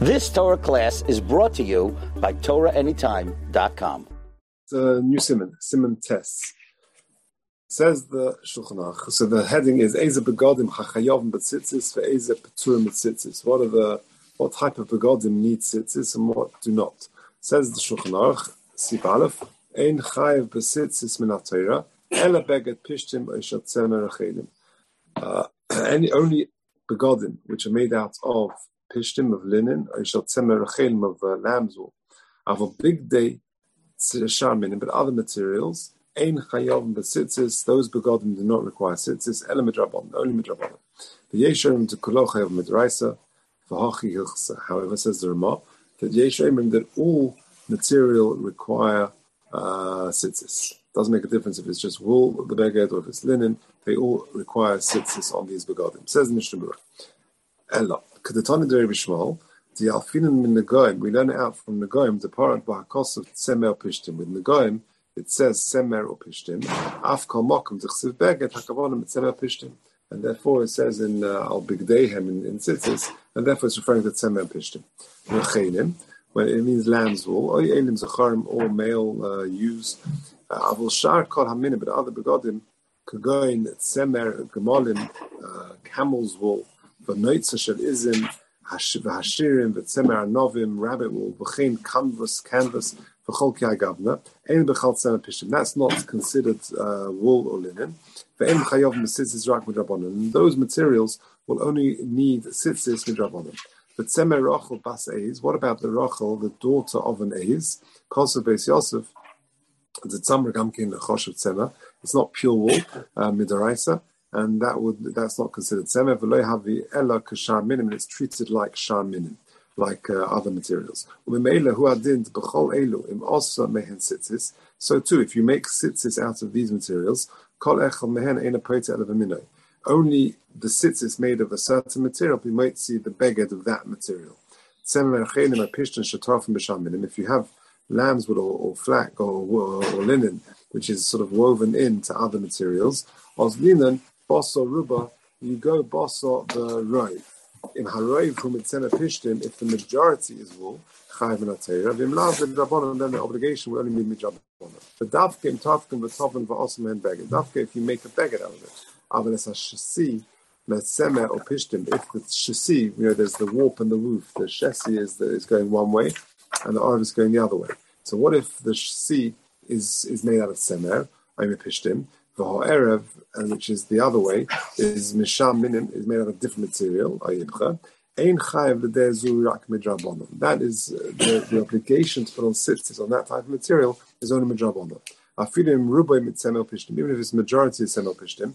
This Torah class is brought to you by TorahAnytime.com. It's a new Simon tests. Says the Shulchan Aruch. So the heading is Eze begodim chachayovim b'tzitzis ve'eze peturim b'tzitzis. What type of begodim need tzitzis and what do not? Says the Shulchan Aruch, Sif Aleph, Ein chayev b'tzitzis min ha'Torah, ela beged pishtim oishat tzemer achelim. Only begodim which are made out of pishtim, of linen, oishat tzemer achelim, of lamb's wool, of a big day sharminim, but other materials. Ein chayovim b'tzitzis, those begodim do not require tzitzis, ela midrabanan, only midrabanan. V'yesherim to kolo chayav midraisa, v'hachi hilchsa. However, says the Ramah, that yesherim that all material require tzitzis. Doesn't make a difference if it's just wool of the beged or if it's linen. They all require tzitzis on these begodim. Says the Mishnah Berurah. Ella kedetani derei b'shmal. The alfinim min negoim. We learn it out from negoim. The parat b'hakos of tzemer pishtim. With negoim, it says semer or pishtim. Af kol mokum d'chsiv beged hakavonim tzemer pishtim. And therefore it says in al bigdeihem in tzitzis, and therefore it's referring to tzemer pishtim. Rechenim, when it means lamb's wool, or elim zacharim, or male use. Avol shar kol haminim, but other begodim kagoin tzemer gemolim, camel's wool, v'noitza shel izim, v'hashirim, v'tzemer anovim, rabbit wool, v'chein canvas, v'chol ki hagavna, ein b'chal tzemer pishtim. That's not considered wool or linen. V'ein chayov m'tzitzis rak midrabanan. And those materials will only need tzitzis midrabanan. But tzemer Rachel bas Eiz. What about the Rachel, the daughter of an Eiz? Kosev Beis Yosef. The tzamer gamkin choshev tzemer. It's not pure wool midaraisa, and that's not considered tzemer. V'lo havi ela k'shar minim, and it's treated like shar minim, like other materials. U'mimela hu adin b'chol elu im osa mehen tzitzis. So too, if you make tzitzis out of these materials, kol echel mehen eina poita ela v'minoi. Only the tzitzis made of a certain material, we might see the beged of that material. If you have lamb's wool or flax or linen, which is sort of woven into other materials, os linen, bosso ruba, you go bosso the roiv. In haroiv whom it's pishtim, if the majority is wool, chayv and atayra, vim lav the drabonon, then the obligation will only be midrabonon. The davke tafkim v'toven v'osam and beged. Davke, if you make a beged out of it. If the shasi, there's the warp and the woof. The shasi is going one way, and the arv is going the other way. So what if the shasi is made out of semer, pishtim, the ha'erev, and which is the other way, is misham minim, is made out of different material, ayibcha. Ein chayev l'dezu rak midrabanan. That is the obligation to put on tzitzis on that type of material is only midrabanan. Afilim rubay mit semer pishtim, even if it's majority is semer pishtim.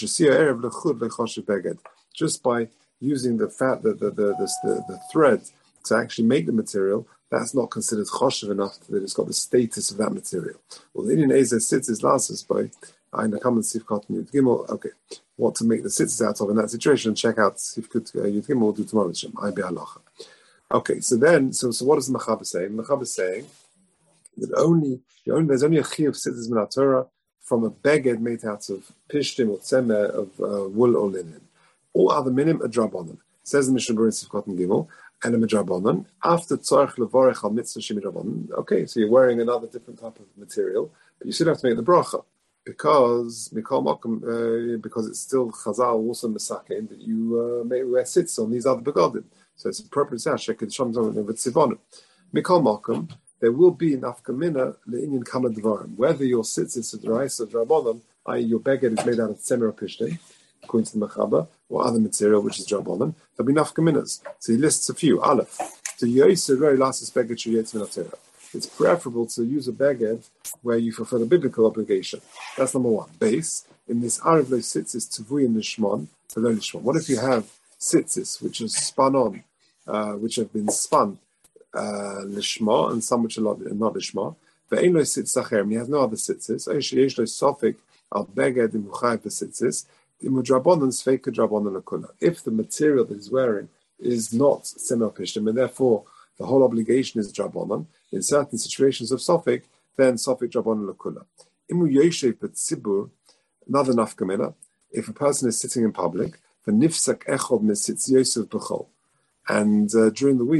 Just by using the thread to actually make the material, that's not considered choshev enough that it's got the status of that material. Well, the Indian Ezra sitzis lasses by Aina Kamen Sifkat Yud Gimel. Okay, what to make the sitzis out of in that situation? Check out Sifkat Yud Gimel. We'll do tomorrow. Halacha. Okay, so what does the Mechaber say? The Mechaber is saying that there's only a chiyuv sitzis min Torah from a beged made out of pishtim or tzemer of wool or linen. All other minim are drabonon. Says the Mishnah Berurah Sifkat Gimel, and a midrabanon. After tzarich levarech al mitzvah shemidrabanon. Okay, so you're wearing another different type of material, but you still have to make the bracha because mikol makom, because it's still chazal also mesakein that you may wear sits on these other begodim. So it's appropriate to say sheked shamzon v'tzivonim. Mikol makom. There will be enough kamina le'inyan kama dvarim. Whether your tzitzis or d'oraisa or drabonon, i.e. your beged is made out of tzemer or pishtim, according to the Mechaber, or other material which is drabonon, there'll be enough kaminas. So he lists a few. Aleph. To yoyser very last beged sheyetz min ha'Torah. It's preferable to use a beged where you fulfill a biblical obligation. That's number one. Base. In this Arav lo tzitzis tvuyin nishmon, v'lo nishmon. What if you have tzitzis which is spun on, which have been spun, lishma, and some which are not lishma. But ein lo sitz acher, he has no other sitzes. Yesh lo sofik al beged im huchayev b'sitzes. Imudrabonon sveika drabonon akula. If the material that he's wearing is not semer pishtim, and therefore the whole obligation is drabonon, in certain situations of sofik, then sofik drabonon akula. Imu yeshev b'tzibur, another nafkamina. If a person is sitting in public, the nifsak echod misitz yosef b'chol, and during the week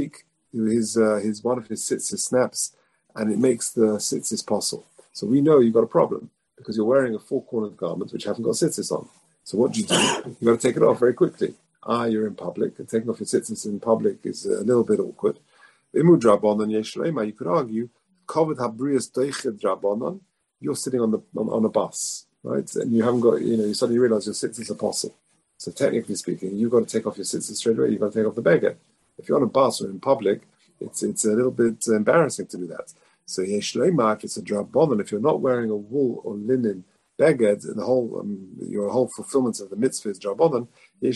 his one of his tzitzis snaps, and it makes the tzitzis possible. So we know you've got a problem because you're wearing a four-cornered garment which haven't got tzitzis on. So what do? You've got to take it off very quickly. You're in public, and taking off your tzitzis in public is a little bit awkward. You could argue, you're sitting on a bus, right? And you haven't got, you suddenly realize your tzitzis are possible. So technically speaking, you've got to take off your tzitzis straight away. You've got to take off the beged. If you're on a bus or in public, it's a little bit embarrassing to do that. So if it's a drabonon, if you're not wearing a wool or linen beged, the whole your whole fulfillment of the mitzvah is drabonon. You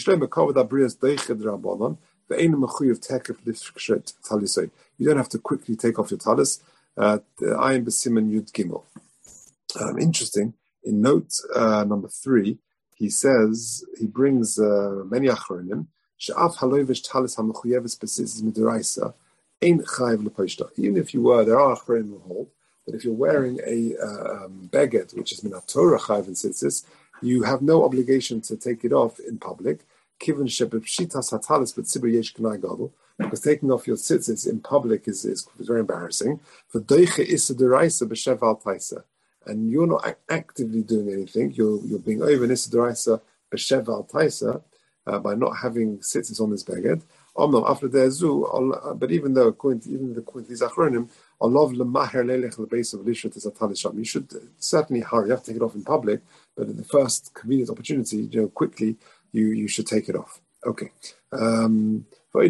don't have to quickly take off your talis. Ayin b'siman yud gimel. Interesting. In note number 3, he says he brings many achronim. She'af halovish talis hamechuyeves b'sitzis midiraisa ein chayiv leposhta. Even if you were, there are achronim who hold that if you're wearing a beged which is minat Torah chayiv in tzitzis, you have no obligation to take it off in public. Kiven shebepshitas hatalis b'tzibur yesh k'nai gadol, because taking off your tzitzis in public is very embarrassing. For doiche issa deraisa b'shev al taisa, and you're not actively doing anything. You're being over issa deraisa b'shev al taisa by not having tzitzis on this beged. After de'azu, but even according to these achronim, you should certainly hurry. You have to take it off in public, but at the first convenient opportunity, quickly, you should take it off. Okay. Okay,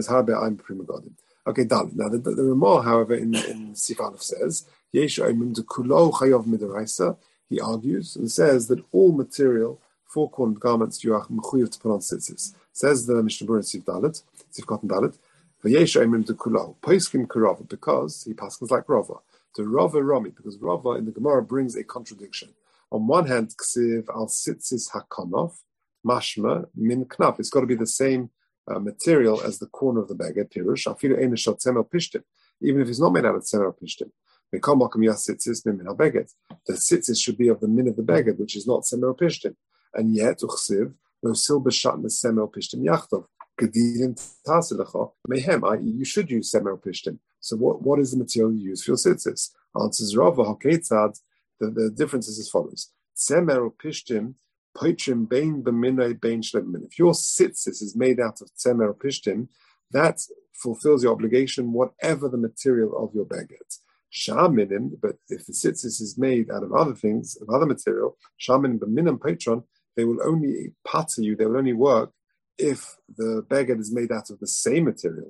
done. Now the Ramah, however, in Sif Aleph says, he argues and says that all material, four-cornered garments, you are mechuyev to put on tzitzis. Says the Mishnah Berurah Sif Cotton Dalet, because he passes like Rava. To Rava Rami, because Rava in the Gemara brings a contradiction. On one hand, ksiv al tzitzis hakanov, mashma min knaf. It's got to be the same material as the corner of the beged. Pirush afilu ein shel tzemel pishtim. Even if it's not made out of tzemel pishtim. The tzitzis should be of the min of the beged, which is not tzemel pishtim. And yet, uchsiv no sil b'shat semel pishtim yachtov. You should use semel pishtim. So what is the material you use for your tzitzis? Answers Rava Haketzad. The difference is as follows: semel pishtim poitrim bein b'minay bein shlemin. If your tzitzis is made out of semel pishtim, that fulfills your obligation, whatever the material of your beged. Shaminim, but if the tzitzis is made out of other things, of other material, shaminim b'minam poitron, they will only pater you. They will only work if the beged is made out of the same material.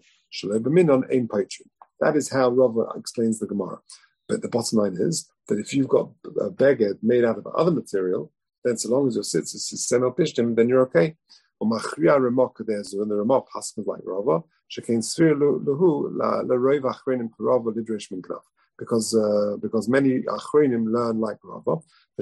That is how Rava explains the Gemara. But the bottom line is that if you've got a beged made out of other material, then so long as your tzitzis is semel pishtim, then you're okay. And the Ramah passes like Rava, because many achronim learn like Rava,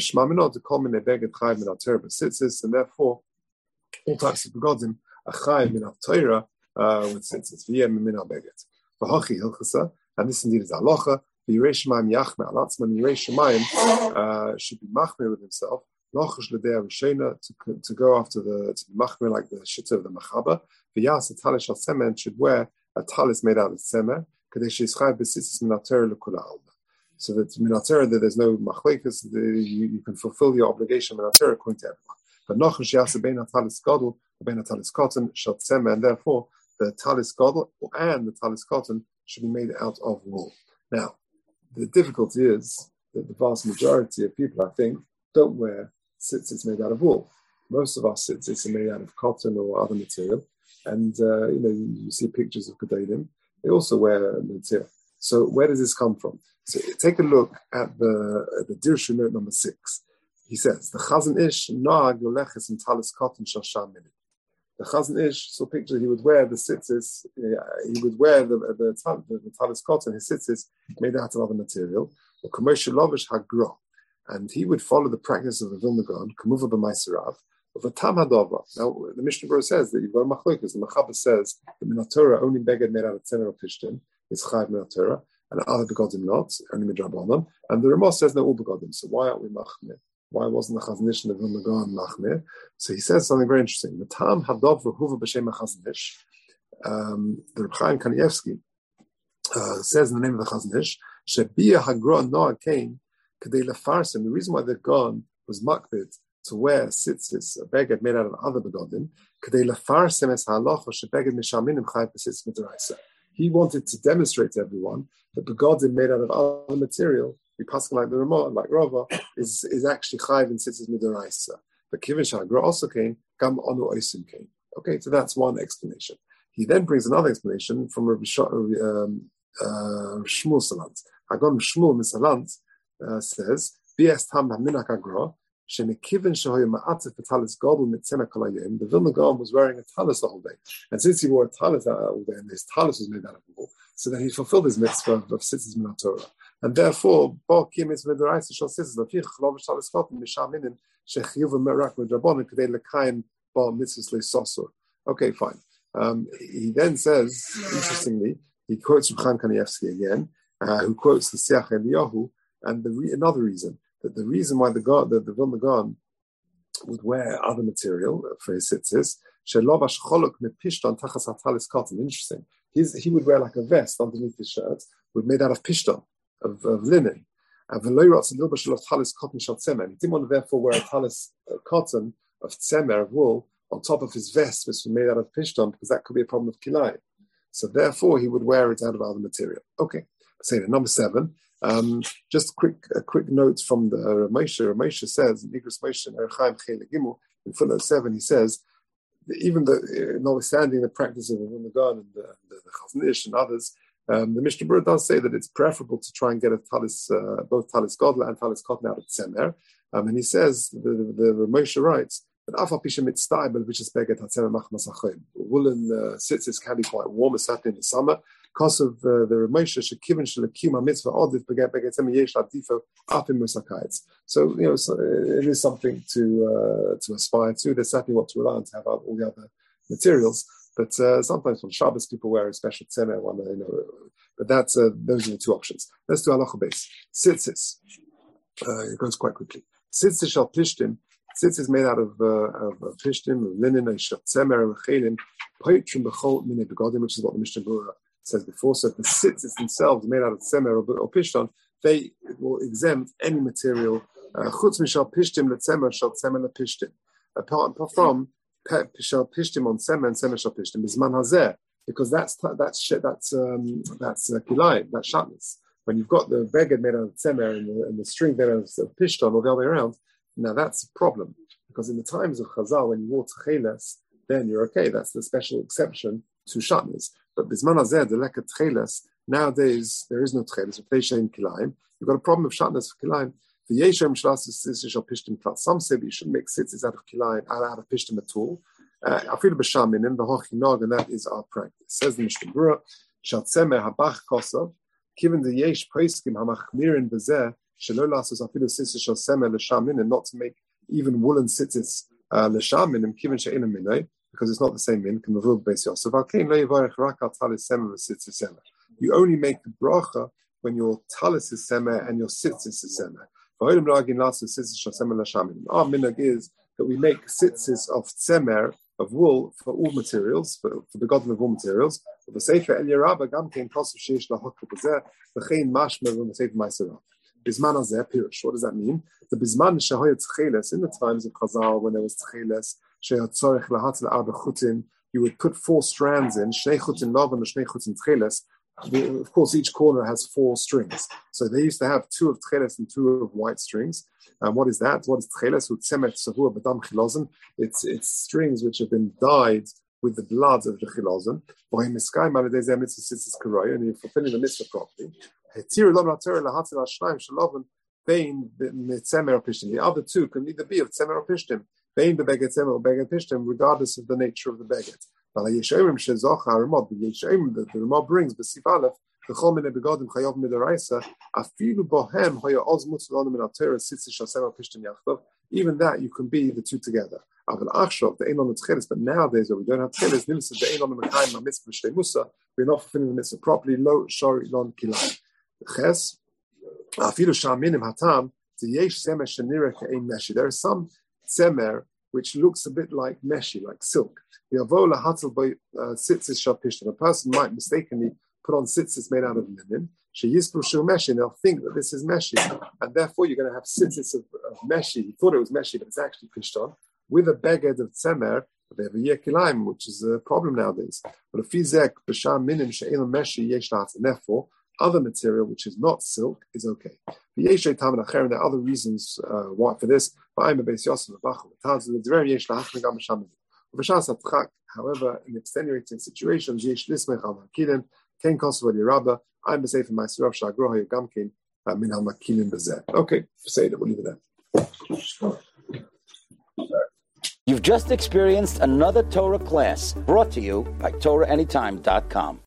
and therefore all types of begodim are chayiv min Torah with tzitzis v'yem min beget. V'hachi hilchasa, and this indeed is halacha. V'yirei shemayim yachme al atzman. Yirei shemayim should be machmir with himself. Lochash l'dei rishena, to go after to be machmir like the shitta of the machaba. V'yas a talis al semen, should wear a talis made out of semen. Kadesh yischayiv b'tzitzis min Torah l'kula alma. So that min Torah that there's no machlekas, you can fulfill your obligation min Torah according to everyone. But nochus yasa bein talis gadol bein talis cotton shel tzemeh, and therefore the talis gadol and the talis cotton should be made out of wool. Now, the difficulty is that the vast majority of people, I think, don't wear tzitzits made out of wool. Most of our tzitzits are made out of cotton or other material, and you see pictures of gedolim. They also wear material. So where does this come from? So take a look at the Dirshu note number 6. He says, the Chazon Ish nag yoleches in talis cotton shel shamin. The Chazon Ish saw picture. He would wear the tzitzis. He would wear the talis cotton. His tzitzis made out of other material. The commercial lovish hagra, and he would follow the practice of the Vilna Gaon kamuva b'maiserav of a tam hadova. Now the Mishnah Berurah says that you've got a machlokas. The Mechaber says that min Torah only beged made out of tzemer or pishtim is chayiv min Torah, and other begodim not, only midrabanan. And the Ramah says no all begodim. So why aren't we machmir? Why wasn't the Chazon Ish and the Vilna Gaon machmir? So he says something very interesting. The tam hadov v'huva b'shem Chazon Ish. The Reb Chaim Kanievsky says in the name of the Chazon Ish, Shebiyah Hagra Noah came, Kadei Lefarsim. The reason why the Gon was makbid to wear tzitzis, a beged made out of other begodim, Kadei Lefarsim es halacha shebeged mishaminim chayv b'tzitzis midaraisa. He wanted to demonstrate to everyone that begodim made out of other material, we pass like the Ramah, like Rava, is actually chayv in tzitzis midaraisa. But Kivin Shagra also came, Gam Anu Oisim came. Okay, so that's one explanation. He then brings another explanation from Rabbi Shmuel Salant. Hagon Shmuel Salant says, "B'es tam haminak agra shemekivin shehoy ma'atzif v'talis gadol mitzena kolayim." The Vilna Gaon was wearing a talis the whole day, and since he wore a talis all day, and his talis was made out of wool, so that he fulfilled his mitzvah of tzitzis min Torah, and therefore bo kim mitzvah d'oraisa shal tzitzis lafich chalav talis chotim mishaminim shechiyuv merak v'drabonim kadei lekayim bo mitzvahs leisosur. Okay, fine. He then says, interestingly, he quotes from Chaim Kanievsky again, who quotes the Siach Eliyahu, and another reason, that the reason why the Vilna Gaon would wear other material for his tzitzis, shelovash cholok mepishton tachas hatalis cotton. Interesting. He would wear like a vest underneath his shirt, made out of pishton, of linen. And he didn't want to therefore wear a talis cotton of tzemer, of wool, on top of his vest, which was made out of pishton, because that could be a problem of kilai. So therefore, he would wear it out of other material. Okay, say that. Number 7. Just a quick note from the Ramesha. Ramesha says in Igros Moshe Erchaim Chele Gimel in footnote 7, he says that even notwithstanding the practice of the Vilna Gaon and the Chazon Ish and others, the Mishnah Berurah does say that it's preferable to try and get a talis, both talis gadol and talis cotton out of tzemer. And he says the Ramesha writes that woolen tzitzis can be quite warm, certainly in the summer. Because of the Ramesha shekivin shelekim mitzvah odif beget yesh ladifo afim musakayitz. So it is something to aspire to. There's certainly what to rely on to have all the other materials. But sometimes on Shabbos people wear a special tzemer one. But that's those are the two options. Let's do halacha base. Tzitzis. It goes quite quickly. Tzitzis shal pishtim. Tzitzis is made out of pishtim, of linen, and tzemer, and chelim, poitrim b'chol minei begodim, which is what the Mishnah Berurah says before. So if the tzitzis themselves made out of tzemer or pishton, they will exempt any material. Chutz mishal pishtim letzemer shal tzemer lepishtim. Apart from shal pishtim on tzemer and tzemer shal pishtim is man hazeh, because that's kilayim, that's shatnez. When you've got the beged made out of tzemer and the string made out of pishton or the other way around. Now that's a problem, because in the times of Chazal, when you wore tcheles, then you're okay. That's the special exception to shatnez. But bisman hazeh, the leket tcheles, nowadays there is no tcheles. If they shame kilayim, you've got a problem of shatnez for kilayim. The yeshem shlas shal pishtim klat. Some say you shouldn't make tzitzis out of kilayim, out of pishtim at all. Afilu b'shaminim the hochinog, and that is our practice. Says the Mishnah Berurah, shat tzemer habach kosav, given the yesh poskim hamachmirin b'zeh. And not to make even woolen tzitzis l'shamin because it's not the same min. You only make the bracha when your talis is semer and your tzitzis is semer. Our minhag is that we make tzitzis of tzemer, of wool, for all materials, for the godly of all materials. The sefer El Yerabah gam kein kosav sheish lahok b'zeh v'chein mashmer v'sefer ma'aserav. Bisman hazeh pirush. What does that mean? The bisman shehoyet tcheles, in the times of Chazal when there was tcheles, sheyat tzorech lahatzil arba chutin, you would put 4 strands in, shnei chutin lavan and shnei chutin tcheles. Of course, each corner has 4 strings. So they used to have 2 of tcheles and 2 of white strings. And what is that? What is tcheles? Utzemet savur badam chilozen. It's strings which have been dyed with the blood of the chilazon. And you're fulfilling the mitzvah properly. The other 2 can either be of tzemer or pishtim, regardless of the nature of the beged. The Ramah brings the Sivalef, the Chomine begodim chayav midaraisa, afilu bohem hoya oz mutzalon min atera sitzis shasemer pishtim yachdav. Even that you can be the 2 together. But nowadays, when we don't have tcheles, we're not fulfilling the mitzvah properly. Lo shori lon kilai. Ches afilu shaminim hatam yesh semer shenira ke'ein meshi. There is some semer which looks a bit like meshi, like silk. A person might mistakenly put on tzitzis made out of linen. Sheyispu shul meshi, and they'll think that this is meshi, and therefore you're going to have tzitzis of meshi. He thought it was meshi, but it's actually pishton with a beged of tzemer, which is a problem nowadays. But a fizek b'sham minim she'elam meshi yesh la'atzah. Therefore, other material which is not silk is okay. There are other reasons why for this. However, in extenuating situations, okay, say that, we'll leave it there. You've just experienced another Torah class brought to you by TorahAnytime.com.